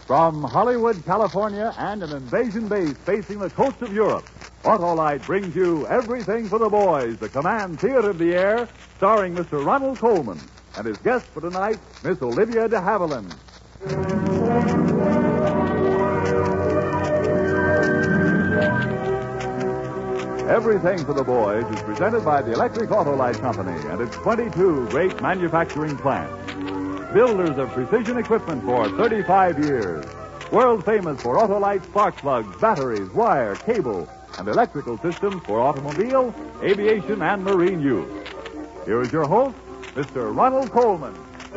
From Hollywood, California, and an invasion base facing the coast of Europe, Autolite brings you Everything for the Boys, the Command Theater of the Air, starring Mr. Ronald Colman, and his guest for tonight, Miss Olivia de Havilland. Everything for the Boys is presented by the Electric Autolite Company and its 22 great manufacturing plants. Builders of precision equipment for 35 years. World famous for Autolite spark plugs, batteries, wire, cable, and electrical systems for automobile, aviation, and marine use. Here is your host, Mr. Ronald Colman.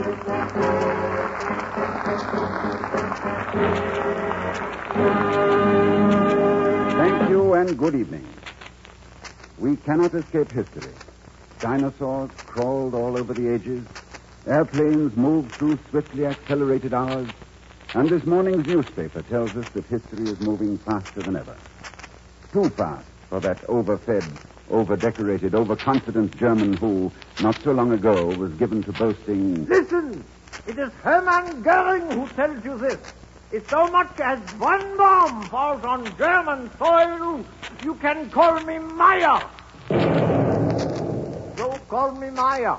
Thank you and good evening. We cannot escape history. Dinosaurs crawled all over the ages. Airplanes moved through swiftly accelerated hours. And this morning's newspaper tells us that history is moving faster than ever. Too fast for that overfed, overdecorated, overconfident German who, not so long ago, was given to boasting... Listen! It is Hermann Goering who tells you this. If so much as one bomb falls on German soil, you can call me Meyer. So call me Meyer.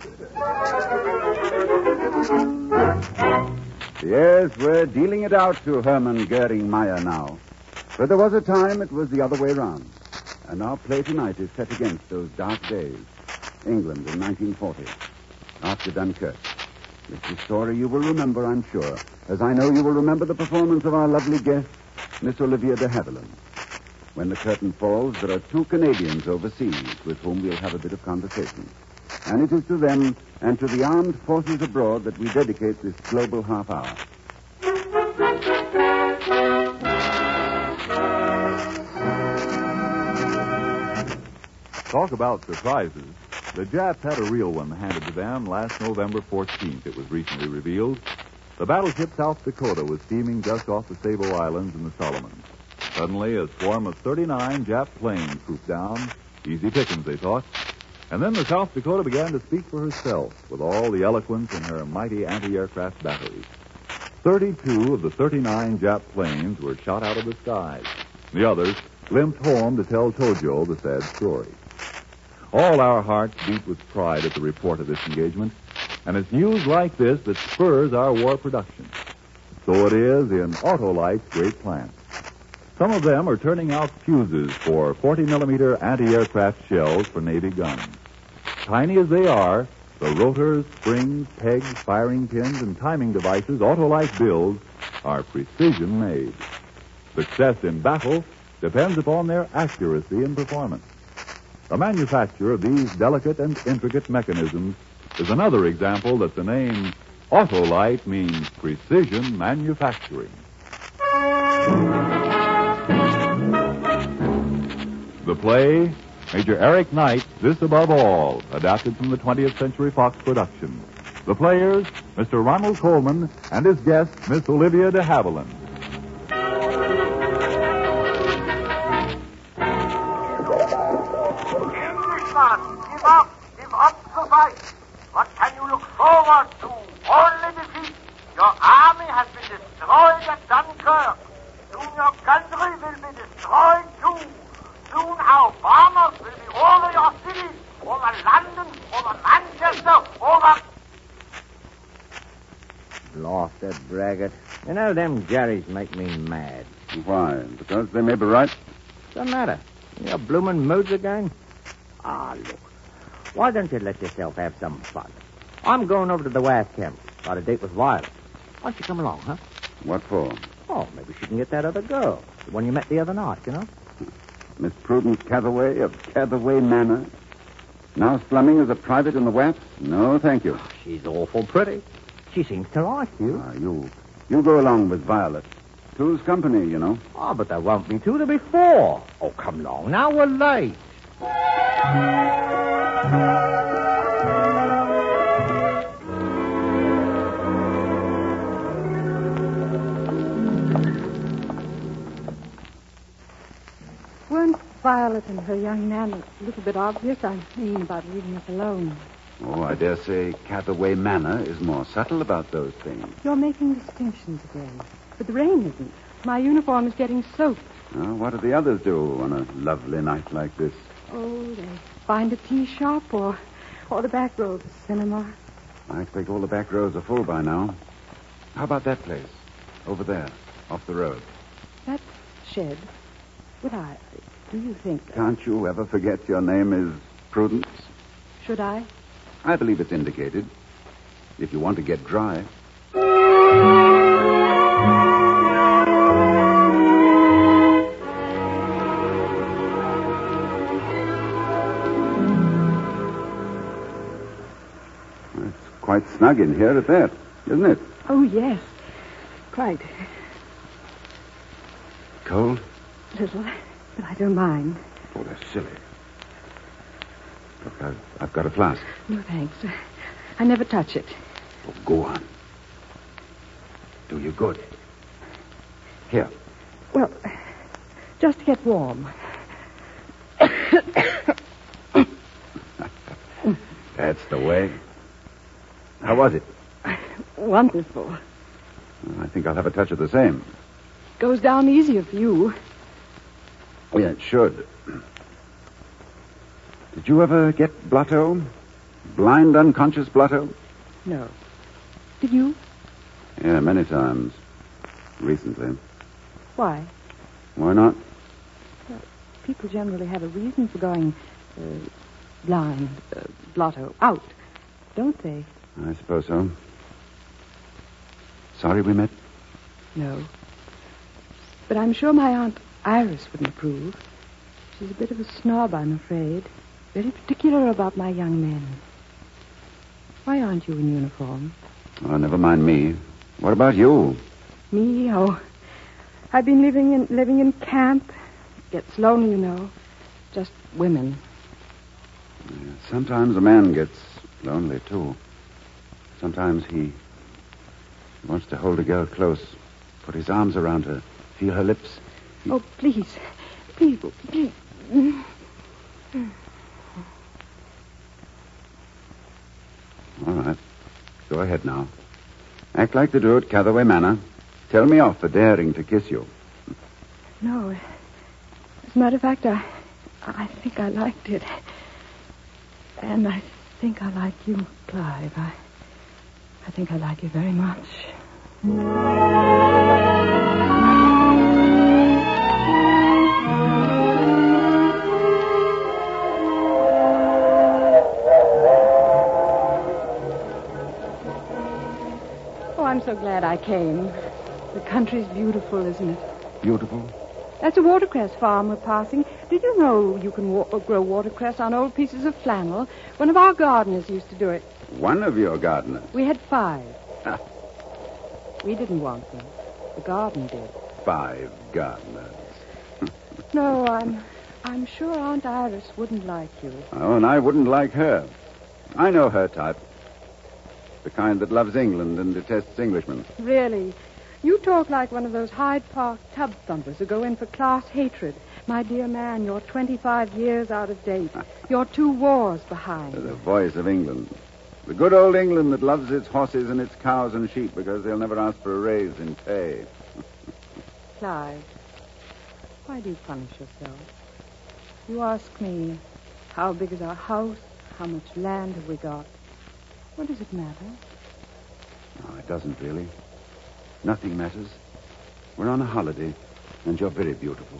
Yes, we're dealing it out to Hermann Goering Meyer now. But there was a time it was the other way round. And our play tonight is set against those dark days. England in 1940, after Dunkirk. It's a story you will remember, I'm sure, as I know you will remember the performance of our lovely guest, Miss Olivia de Havilland. When the curtain falls, there are 2 Canadians overseas with whom we'll have a bit of conversation. And it is to them and to the armed forces abroad that we dedicate this global half hour. Talk about surprises. The Japs had a real one handed to them last November 14th. It was recently revealed. The battleship South Dakota was steaming just off the Sable Islands in the Solomons. Suddenly, a swarm of 39 Jap planes swooped down. Easy pickings, they thought. And then the South Dakota began to speak for herself with all the eloquence in her mighty anti-aircraft batteries. 32 of the 39 Jap planes were shot out of the skies. The others limped home to tell Tojo the sad story. All our hearts beat with pride at the report of this engagement, and it's news like this that spurs our war production. So it is in Autolite's great plants. Some of them are turning out fuses for 40-millimeter anti-aircraft shells for Navy guns. Tiny as they are, the rotors, springs, pegs, firing pins, and timing devices Autolite builds are precision-made. Success in battle depends upon their accuracy in performance. The manufacture of these delicate and intricate mechanisms is another example that the name Autolite means precision manufacturing. The play, Major Eric Knight, This Above All, adapted from the 20th Century Fox production. The players, Mr. Ronald Colman and his guest, Miss Olivia de Havilland. Give up the fight. What can you look forward to? Only defeat. Your army has been destroyed at Dunkirk. Soon your country will be destroyed too. Soon our bombers will be over your cities, over London, over Manchester, over... Blasted braggart. You know, them Jerrys make me mad. Why? Because they may be right? Doesn't matter. Your bloomin' moods again? Look. Why don't you let yourself have some fun? I'm going over to the WAF camp. Got a date with Violet. Why don't you come along, huh? What for? Oh, maybe she can get that other girl. The one you met the other night, you know? Miss Prudence Catherway of Catherway Manor. Now slumming as a private in the WAF? No, thank you. She's awful pretty. She seems to like you. You go along with Violet. Two's company, you know. Oh, but there won't be 2, there'll be 4. Oh, come along. Now we're late. Weren't Violet and her young man a little bit obvious? I mean, about leaving us alone. Oh, I dare say Catherway Manor is more subtle about those things. You're making distinctions again. But the rain isn't. My uniform is getting soaked. Oh, what do the others do on a lovely night like this? Oh, they find a tea shop or the back row of the cinema. I expect all the back rows are full by now. How about that place? Over there, off the road. That shed. Do you think... Can't you ever forget your name is Prudence? Should I? I believe it's indicated. If you want to get dry. It's quite snug in here at that, isn't it? Oh, yes. Quite. Cold? Little, but I don't mind. Oh, that's silly. Look, I've got a flask. No, thanks. I never touch it. Oh, go on. Do you good. Here. Well, just to get warm. That's the way. How was it? Wonderful. I think I'll have a touch of the same. Goes down easier for you. Oh, yeah, it should. Did you ever get blotto? Blind, unconscious blotto? No. Did you? Yeah, many times. Recently. Why? Why not? Well, people generally have a reason for going blind, blotto, out, don't they? I suppose so. Sorry we met? No. But I'm sure my Aunt Iris wouldn't approve. She's a bit of a snob, I'm afraid. Very particular about my young men. Why aren't you in uniform? Oh, never mind me. What about you? Me? Oh, I've been living in camp. It gets lonely, you know. Just women. Yeah, sometimes a man gets lonely, too. Sometimes he wants to hold a girl close, put his arms around her, feel her lips. Oh, please. Please. All right. Go ahead now. Act like they do at Catherway Manor. Tell me off for daring to kiss you. No. As a matter of fact, I think I liked it. And I think I like you, Clive. I think I like you very much. Oh, I'm so glad I came. The country's beautiful, isn't it? Beautiful? That's a watercress farm we're passing. Did you know you can grow watercress on old pieces of flannel? One of our gardeners used to do it. One of your gardeners? We had 5. We didn't want them. The garden did. 5 gardeners. No, I'm sure Aunt Iris wouldn't like you. Oh, and I wouldn't like her. I know her type. The kind that loves England and detests Englishmen. Really? You talk like one of those Hyde Park tub thumpers who go in for class hatred. My dear man, you're 25 years out of date. You're 2 wars behind. The voice of England. The good old England that loves its horses and its cows and sheep because they'll never ask for a raise in pay. Clive, why do you punish yourself? You ask me, how big is our house? How much land have we got? What does it matter? No, it doesn't really. Nothing matters. We're on a holiday, and you're very beautiful.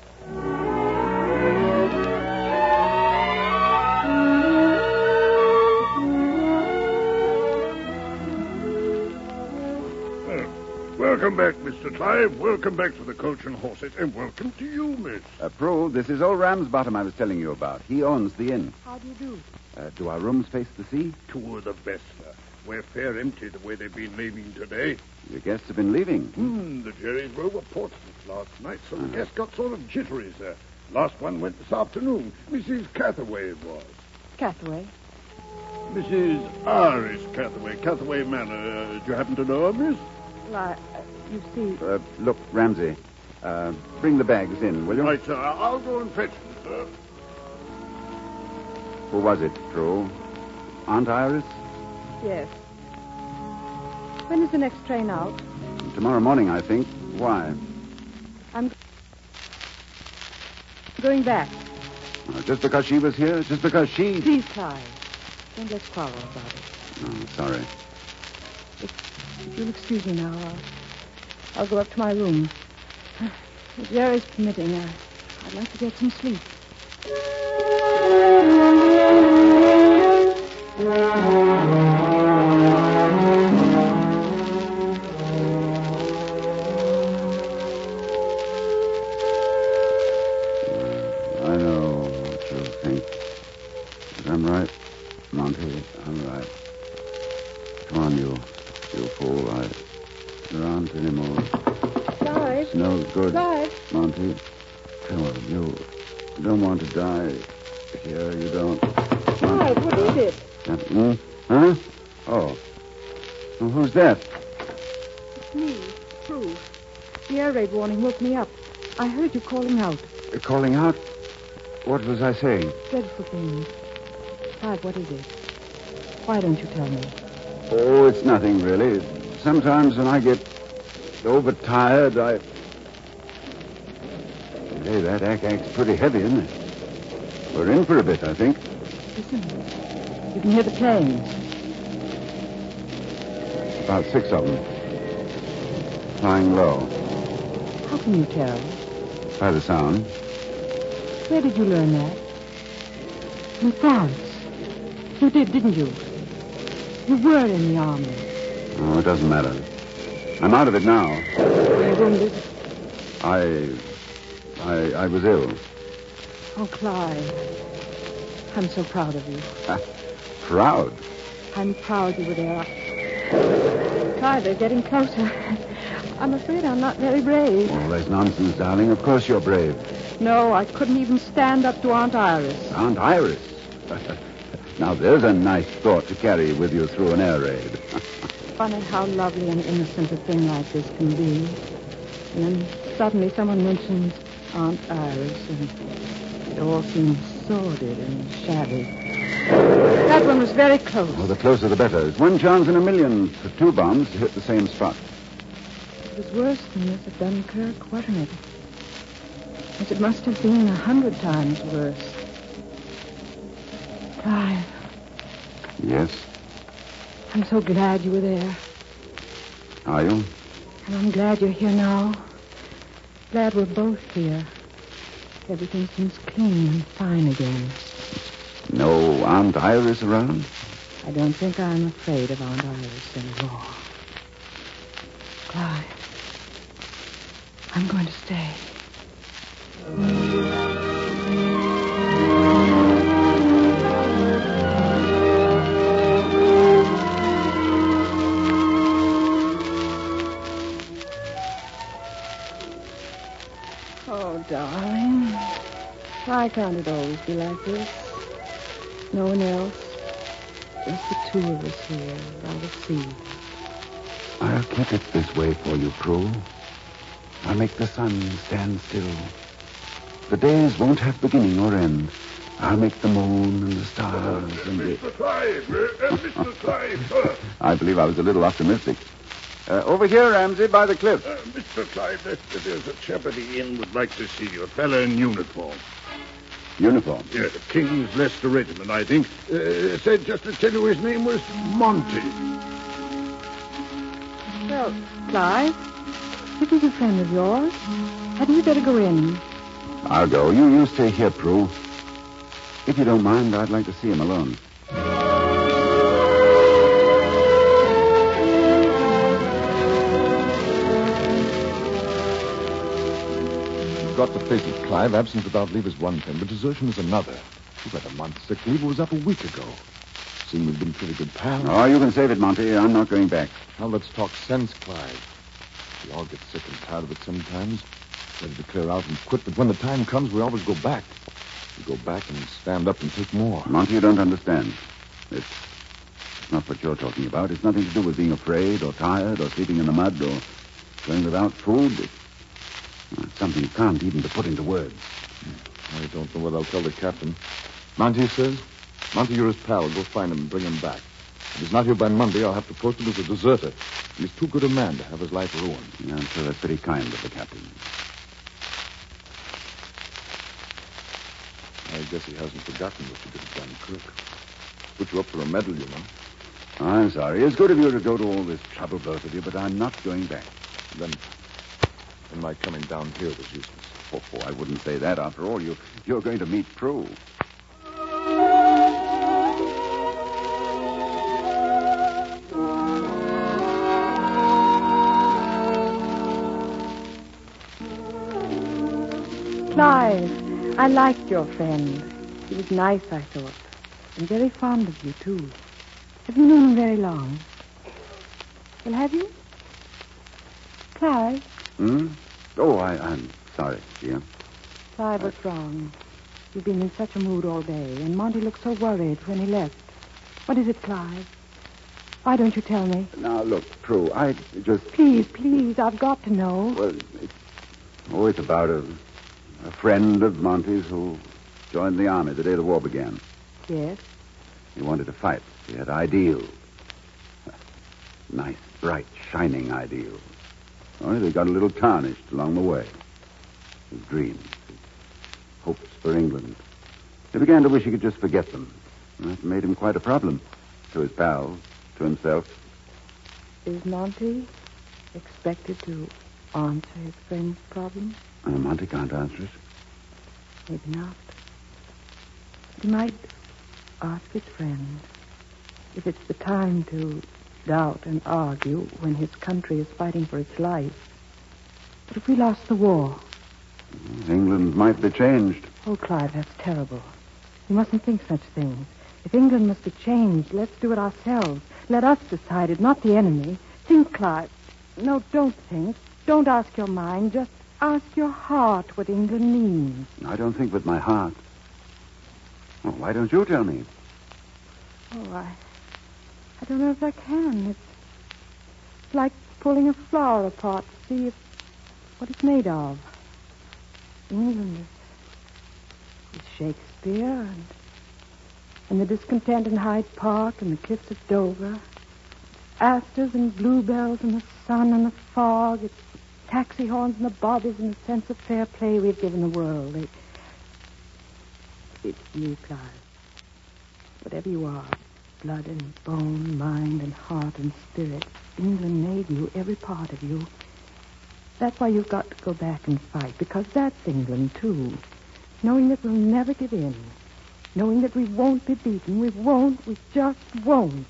Welcome back, Mr. Clive. Welcome back to the Coach and Horses, and welcome to you, miss. Prue, this is old Ramsbottom I was telling you about. He owns the inn. How do you do? Do our rooms face the sea? 2 of the best, sir. We're fair empty the way they've been leaving today. Your guests have been leaving. The Jerrys were over Portsmouth last night, so the guests got sort of jittery, sir. Last one went this afternoon. Mrs. Catherway it was. Catherway? Mrs. Iris Catherway, Catherway Manor. Do you happen to know her, miss? Well, you see... Look, Ramsey, bring the bags in, will you? Right, sir. I'll go and fetch them, sir. Who was it, Prue? Aunt Iris? Yes. When is the next train out? Tomorrow morning, I think. Why? I'm going back. Just because she was here? Just because she... Please, Clive. Don't let's quarrel about it. Oh, sorry. If you'll excuse me now, I'll go up to my room. If the air is permitting, I'd like to get some sleep. I know what you'll think. But I'm right, Monty. I'm right. Come on, you fool. There aren't any more. Clive? Smells good. Clive? Monty. Come on, you don't want to die here. You don't. Clive, what is it? Huh? Oh. Well, who's that? It's me, Prue. The air raid warning woke me up. I heard you calling out. Calling out? What was I saying? Dreadful things. Clive, what is it? Why don't you tell me? Oh, it's nothing, really. Sometimes when I get overtired, Hey, that act's pretty heavy, isn't it? We're in for a bit, I think. Listen. You can hear the planes. About 6 of them. Flying low. How can you tell? By the sound. Where did you learn that? In France. You did, didn't you? You were in the army. Oh, it doesn't matter. I'm out of it now. You're wounded? I was ill. Oh, Clive. I'm so proud of you. Proud? I'm proud you were there. Clive, they're getting closer. I'm afraid I'm not very brave. Oh, that's nonsense, darling. Of course you're brave. No, I couldn't even stand up to Aunt Iris. Aunt Iris? Now, there's a nice thought to carry with you through an air raid. Funny how lovely and innocent a thing like this can be. And then suddenly someone mentions Aunt Iris, and it all seems sordid and shabby. That one was very close. Oh, the closer the better. It's 1 chance in a million for 2 bombs to hit the same spot. It was worse than this at Dunkirk, wasn't it? Yes, it must have been 100 times worse. Clive. Yes? I'm so glad you were there. Are you? And I'm glad you're here now. Glad we're both here. Everything seems clean and fine again. No Aunt Iris around? I don't think I'm afraid of Aunt Iris anymore. Clive, I'm going to stay. Oh, darling. Why can't it always be like this? No one else. Just the 2 of us here by the sea. I'll keep it this way for you, Prue. I'll make the sun stand still. The days won't have beginning or end. I'll make the moon and the stars and the... Mr. Clive, Mr. Clive, sir. I believe I was a little optimistic. Over here, Ramsey, by the cliff. Mr. Clive, there's a chap at the inn would like to see you. A fella in uniform. Uniform? Yeah, the King's Leicester Regiment, I think. Said just to tell you his name was Monty. Well, Clive, if he's a friend of yours, hadn't you better go in? I'll go. You stay here, Prue. If you don't mind, I'd like to see him alone. You've got to face it, Clive. Absence without leave is one thing, but desertion is another. You've had a month's sick leave. It was up a week ago. Seeing we've been pretty good pals. Oh, you can save it, Monty. I'm not going back. Now let's talk sense, Clive. We all get sick and tired of it sometimes. Ready to clear out and quit, but when the time comes, we always go back. We go back and stand up and take more. Monty, you don't understand. It's not what you're talking about. It's nothing to do with being afraid or tired or sleeping in the mud or going without food. It's something you can't even put into words. I don't know what I'll tell the captain. Monty says? Monty, you're his pal. Go find him and bring him back. If he's not here by Monday, I'll have to post him as a deserter. He's too good a man to have his life ruined. Yeah, I'm sure that's pretty kind of the captain. I guess he hasn't forgotten what you did at Dunkirk. Put you up for a medal, you know. I'm sorry. It's good of you to go to all this trouble, both of you, but I'm not going back. Then my coming down here was useless. Oh, I wouldn't say that. After all, you're going to meet Prue. Clive, I liked your friend. He was nice, I thought. And very fond of you, too. Have you known him very long? Well, have you? Clive? Oh, I'm sorry, dear. Clive, what's wrong? You've been in such a mood all day, and Monty looked so worried when he left. What is it, Clive? Why don't you tell me? Now, look, Prue, I just... Please, I've got to know. Well, it's about a friend of Monty's who joined the army the day the war began. Yes? He wanted to fight. He had ideals. Nice, bright, shining ideals. Only they got a little tarnished along the way. His dreams, his hopes for England. He began to wish he could just forget them. And that made him quite a problem. To his pals, to himself. Is Monty expected to answer his friend's problem? Monty can't answer it. Maybe not. He might ask his friend if it's the time to doubt and argue when his country is fighting for its life. But if we lost the war... England might be changed. Oh, Clive, that's terrible. You mustn't think such things. If England must be changed, let's do it ourselves. Let us decide it, not the enemy. Think, Clive. No, don't think. Don't ask your mind. Just ask your heart what England means. I don't think with my heart. Well, why don't you tell me? Oh, I don't know if I can. It's like pulling a flower apart to see what it's made of. England is Shakespeare and the discontent in Hyde Park and the cliffs of Dover. Asters and bluebells and the sun and the fog. It's taxi horns and the bobbies and the sense of fair play we've given the world. It's you, Clive. Whatever you are, blood and bone, mind and heart and spirit, England made you, every part of you. That's why you've got to go back and fight, because that's England, too. Knowing that we'll never give in. Knowing that we won't be beaten. We won't. We just won't.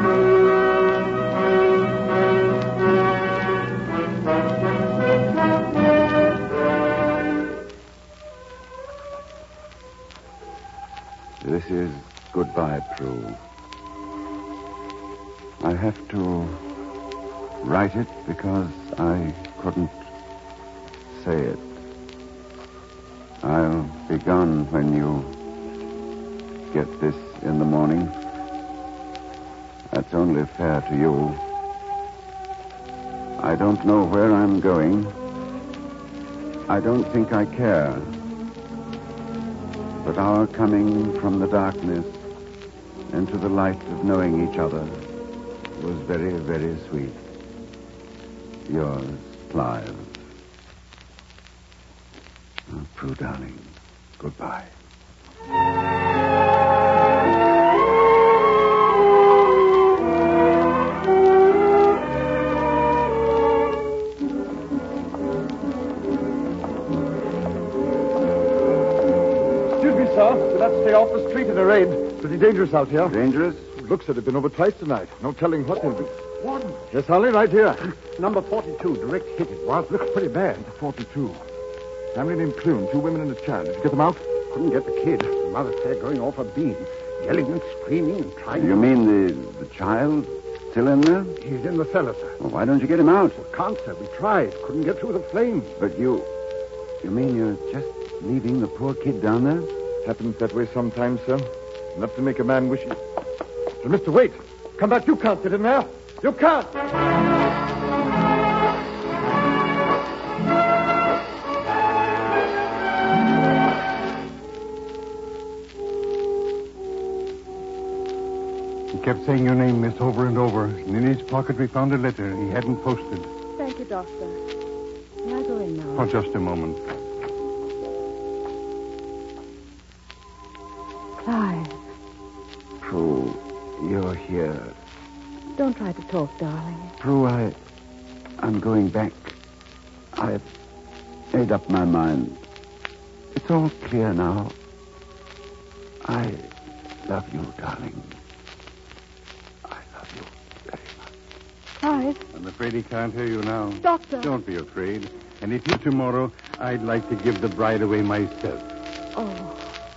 This is goodbye, Prue. I have to write it because I couldn't say it. I'll be gone when you get this in the morning. That's only fair to you. I don't know where I'm going. I don't think I care. But our coming from the darkness into the light of knowing each other was very, very sweet. Yours, Clive. Oh, Prue, darling, goodbye. Excuse me, sir. We'll have to stay off the street in a rain. Pretty dangerous out here. Dangerous? Looks that have been over twice tonight. No telling what they'll do. One. Yes, Holly, right here. Number 42, direct hit it was. Looks pretty bad. 42. Family named Clune, 2 women and a child. Did you get them out? Couldn't get the kid. The mother's there going off a beam, yelling and screaming and trying. You mean the child still in there? He's in the cellar, sir. Well, why don't you get him out? We can't, sir. We tried. Couldn't get through the flames. But you mean you're just leaving the poor kid down there? Happens that way sometimes, sir. Enough to make a man wish he... So, mister, wait. Come back. You can't get in there. You can't. He kept saying your name, miss, over and over. And in his pocket we found a letter he hadn't posted. Thank you, Doctor. Can I go in now? For just a moment. Clive, Prue, you're here. don't try to talk, darling. Prue, I'm going back. I've made up my mind. It's all clear now. I love you, darling. I love you very much. Clive, I'm afraid he can't hear you now. Doctor. Don't be afraid. And if you tomorrow, I'd like to give the bride away myself. Oh.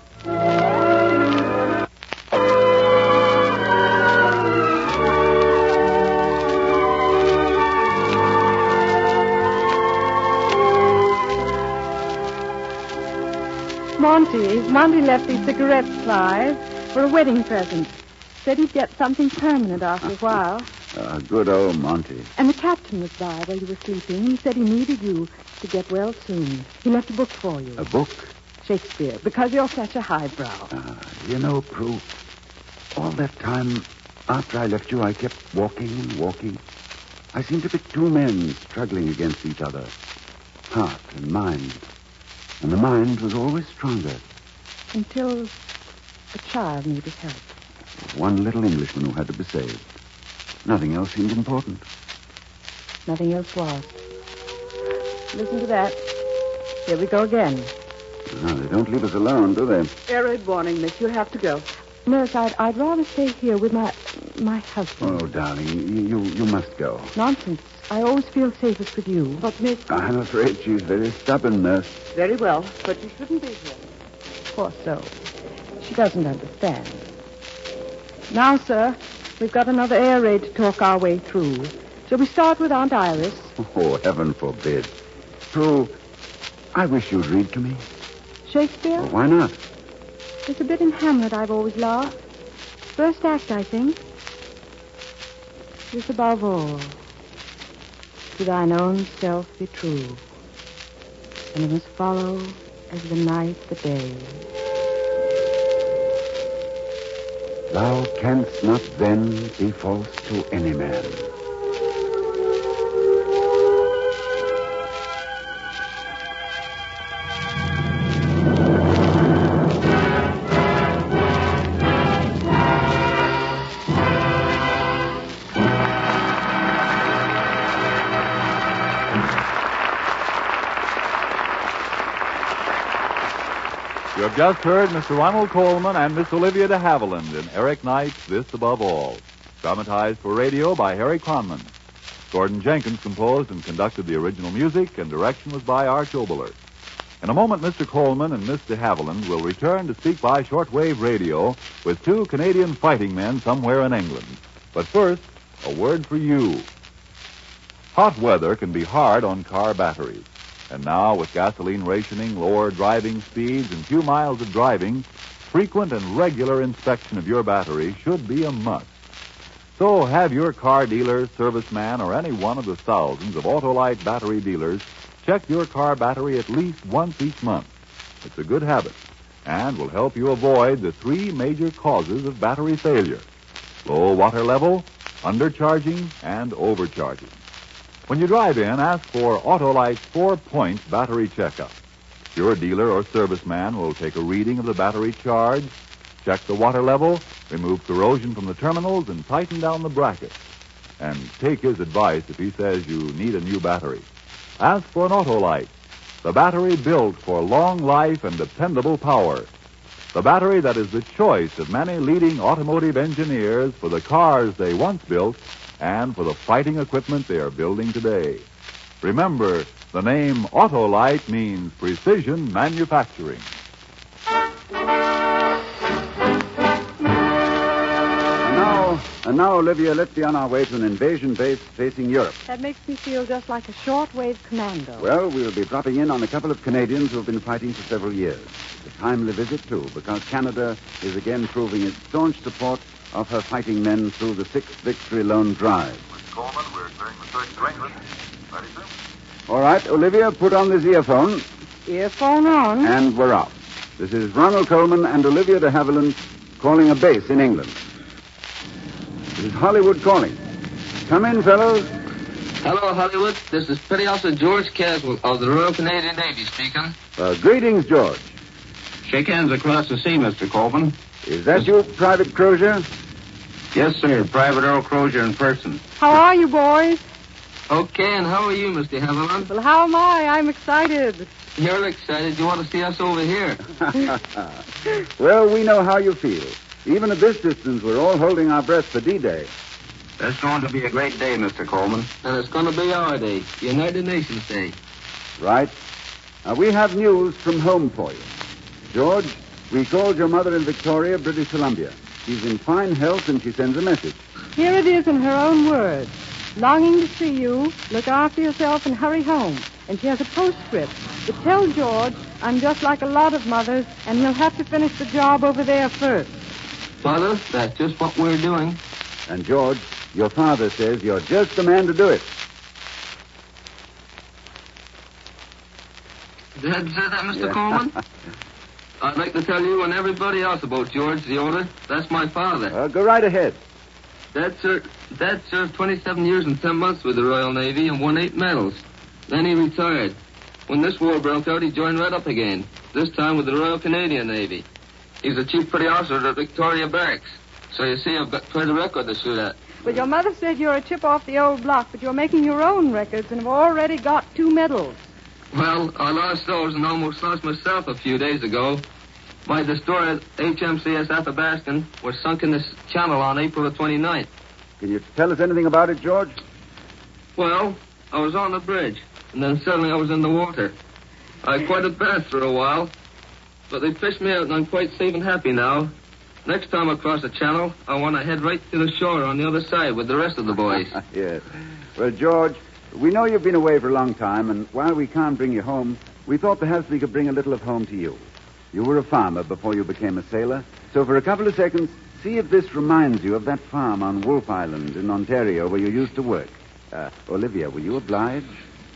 Monty left these cigarettes, Clive, for a wedding present. Said he'd get something permanent after a while. Good old Monty. And the captain was by while you were sleeping. He said he needed you to get well soon. He left a book for you. A book? Shakespeare, because you're such a highbrow. You know, Prue, all that time after I left you, I kept walking and walking. I seemed to be two men struggling against each other, heart and mind. And the mind was always stronger. Until a child needed help. One little Englishman who had to be saved. Nothing else seemed important. Nothing else was. Listen to that. Here we go again. No, they don't leave us alone, do they? Air raid warning, miss. You'll have to go. Nurse, I'd rather stay here with my husband. Oh, darling, you must go. Nonsense. I always feel safest with you. But, miss... I'm afraid she's very stubborn, nurse. Very well, but she shouldn't be here. Poor soul. She doesn't understand. Now, sir, we've got another air raid to talk our way through. Shall we start with Aunt Iris? Oh, heaven forbid. Prue, I wish you'd read to me. Shakespeare? Well, why not? There's a bit in Hamlet I've always loved. First act, I think. This above all. To thine own self be true. And it must follow as the night the day. Thou canst not then be false to any man. You have just heard Mr. Ronald Coleman and Miss Olivia de Havilland in Eric Knight's This Above All, dramatized for radio by Harry Conman. Gordon Jenkins composed and conducted the original music, and direction was by Arch Oboler. In a moment, Mr. Coleman and Miss de Havilland will return to speak by shortwave radio with two Canadian fighting men somewhere in England. But first, a word for you. Hot weather can be hard on car batteries. And now, with gasoline rationing, lower driving speeds, and few miles of driving, frequent and regular inspection of your battery should be a must. So have your car dealer, serviceman, or any one of the thousands of Autolite battery dealers check your car battery at least once each month. It's a good habit and will help you avoid the three major causes of battery failure: low water level, undercharging, and overcharging. When you drive in, ask for Autolite's 4-point battery checkup. Your dealer or serviceman will take a reading of the battery charge, check the water level, remove corrosion from the terminals, and tighten down the brackets. And take his advice if he says you need a new battery. Ask for an Autolite, the battery built for long life and dependable power. The battery that is the choice of many leading automotive engineers for the cars they once built and for the fighting equipment they are building today. Remember, the name Autolite means precision manufacturing. And now, Olivia, let's be on our way to an invasion base facing Europe. That makes me feel just like a shortwave commando. Well, we'll be dropping in on a couple of Canadians who have been fighting for several years. It's a timely visit, too, because Canada is again proving its staunch support of her fighting men through the 6th Victory Loan Drive. Mr. Coleman, we're clearing the search to England. Ready, sir? All right, Olivia, put on this earphone. Earphone on. And we're off. This is Ronald Coleman and Olivia de Havilland calling a base in England. This is Hollywood calling. Come in, fellows. Hello, Hollywood. This is Petty Officer George Caswell of the Royal Canadian Navy speaking. Greetings, George. Shake hands across the sea, Mr. Colvin. Is that you, Private Crozier? Yes, sir. Private Earl Crozier in person. How are you, boys? Okay, and how are you, Mr. Haviland? Well, how am I? I'm excited. You're excited. You want to see us over here. Well, we know how you feel. Even at this distance, we're all holding our breath for D-Day. That's going to be a great day, Mr. Coleman. And it's going to be our day, United Nations Day. Right. Now, we have news from home for you. George, we called your mother in Victoria, British Columbia. She's in fine health, and she sends a message. Here it is in her own words. Longing to see you, look after yourself, and hurry home. And she has a postscript. But tell George I'm just like a lot of mothers, and he'll have to finish the job over there first. Father, that's just what we're doing. And George, your father says you're just the man to do it. Dad said that, Mr. Coleman? I'd like to tell you and everybody else about George the older. That's my father. Go right ahead. Dad served 27 years and 10 months with the Royal Navy and won 8 medals. Then he retired. When this war broke out, he joined right up again, this time with the Royal Canadian Navy. He's the chief petty officer at Victoria Barracks. So you see, I've got quite a record to shoot at. But your mother said you're a chip off the old block, but you're making your own records and have already got 2 medals. Well, I lost those and almost lost myself a few days ago. My destroyer, HMCS Athabaskan, was sunk in this channel on April the 29th. Can you tell us anything about it, George? Well, I was on the bridge, and then suddenly I was in the water. I had quite a bath for a while, but they fished me out, and I'm quite safe and happy now. Next time I cross the channel, I want to head right to the shore on the other side with the rest of the boys. Yes. Well, George, we know you've been away for a long time, and while we can't bring you home, we thought perhaps we could bring a little of home to you. You were a farmer before you became a sailor, so for a couple of seconds, see if this reminds you of that farm on Wolf Island in Ontario where you used to work. Olivia, will you oblige?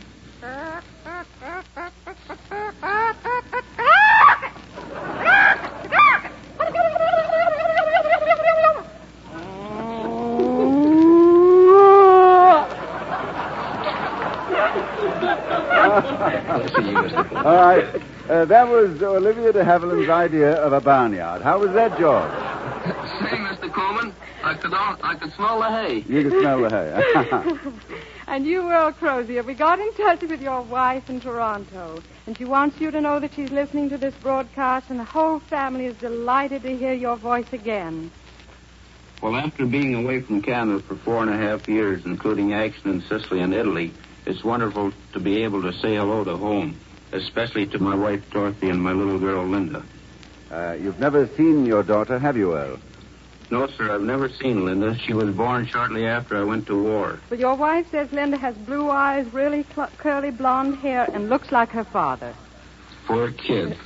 All right. That was Olivia de Havilland's idea of a barnyard. How was that, George? Say, Mr. Coleman, I could smell the hay. You could smell the hay. And you, Earl Crozier, we got in touch with your wife in Toronto, and she wants you to know that she's listening to this broadcast, and the whole family is delighted to hear your voice again. Well, after being away from Canada for 4.5 years, including action in Sicily and Italy, it's wonderful to be able to say hello to home, especially to my wife, Dorothy, and my little girl, Linda. You've never seen your daughter, have you, Earl? No, sir, I've never seen Linda. She was born shortly after I went to war. But your wife says Linda has blue eyes, really curly blonde hair, and looks like her father. Poor kid.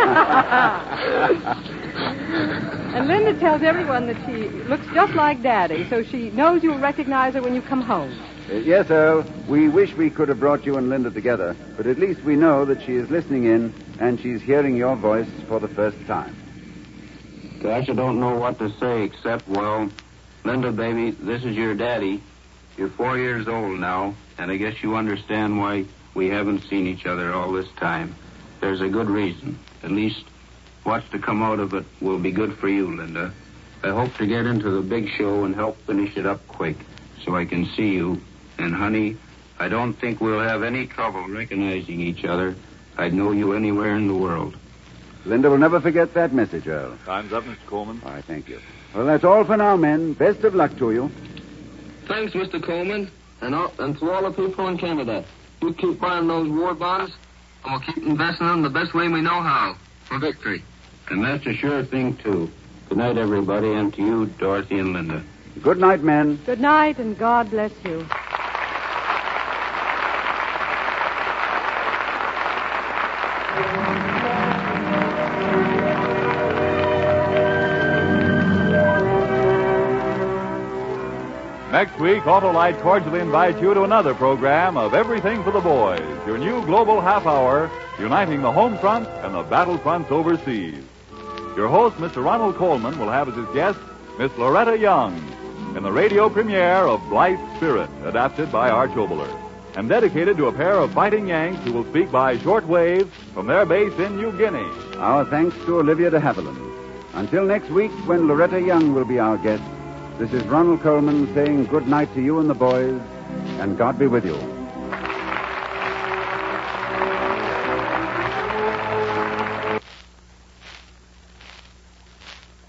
And Linda tells everyone that she looks just like Daddy, so she knows you'll recognize her when you come home. Yes, Earl. We wish we could have brought you and Linda together, but at least we know that she is listening in and she's hearing your voice for the first time. Gosh, I don't know what to say except, well, Linda, baby, this is your daddy. You're 4 years old now, and I guess you understand why we haven't seen each other all this time. There's a good reason. At least what's to come out of it will be good for you, Linda. I hope to get into the big show and help finish it up quick so I can see you. And, honey, I don't think we'll have any trouble recognizing each other. I'd know you anywhere in the world. Linda will never forget that message, Earl. Time's up, Mr. Coleman. All right, thank you. Well, that's all for now, men. Best of luck to you. Thanks, Mr. Coleman, and to all the people in Canada. You keep buying those war bonds, and we'll keep investing in them the best way we know how, for victory. And that's a sure thing, too. Good night, everybody, and to you, Dorothy and Linda. Good night, men. Good night, and God bless you. Next week, Autolite cordially invites you to another program of Everything for the Boys, your new global half hour uniting the home front and the battle fronts overseas. Your host, Mr. Ronald Coleman, will have as his guest Miss Loretta Young. in the radio premiere of Blithe Spirit, adapted by Arch Oboler, and dedicated to a pair of fighting Yanks who will speak by shortwave from their base in New Guinea. Our thanks to Olivia de Havilland. Until next week, when Loretta Young will be our guest, this is Ronald Coleman saying good night to you and the boys, and God be with you.